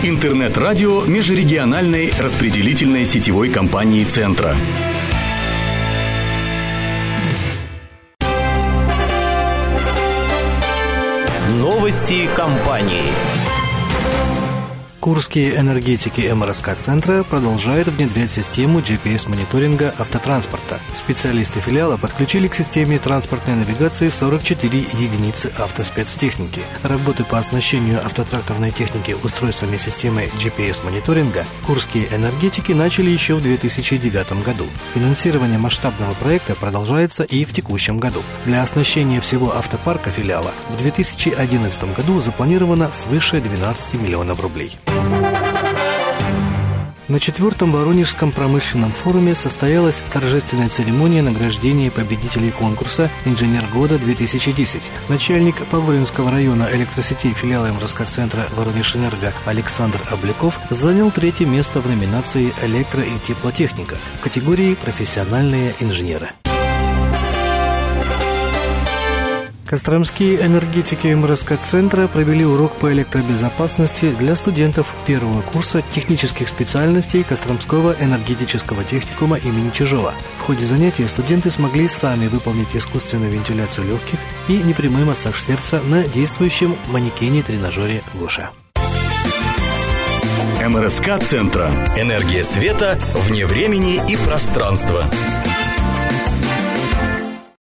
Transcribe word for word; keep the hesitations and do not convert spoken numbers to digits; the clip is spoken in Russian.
Интернет-радио межрегиональной распределительной сетевой компании «Центра». Новости компании. Курские энергетики эм эр эс ка-центра продолжают внедрять систему джи пи эс-мониторинга автотранспорта. Специалисты филиала подключили к системе транспортной навигации сорок четыре единицы автоспецтехники. Работы по оснащению автотракторной техники устройствами системы джи пи эс-мониторинга курские энергетики начали еще в две тысячи девятом году. Финансирование масштабного проекта продолжается и в текущем году. Для оснащения всего автопарка филиала в две тысячи одиннадцатом году запланировано свыше двенадцати миллионов рублей. На четвертом Воронежском промышленном форуме состоялась торжественная церемония награждения победителей конкурса «Инженер года-две тысячи десять». Начальник Поворинского района электросетей филиала эм эр эс ка-центра «Воронежэнерго» Александр Обляков занял третье место в номинации «Электро- и теплотехника» в категории «Профессиональные инженеры». Костромские энергетики эм эр эс ка-центра провели урок по электробезопасности для студентов первого курса технических специальностей Костромского энергетического техникума имени Чижова. В ходе занятия студенты смогли сами выполнить искусственную вентиляцию легких и непрямой массаж сердца на действующем манекене-тренажере Гоша. эм эр эс ка-центра. Энергия света вне времени и пространства.